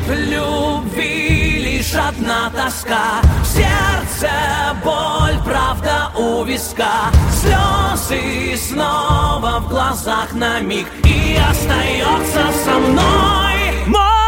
в любви лишь одна тоска. В сердце боль, правда у виска. Слезы снова в глазах на миг, и остается со мной мой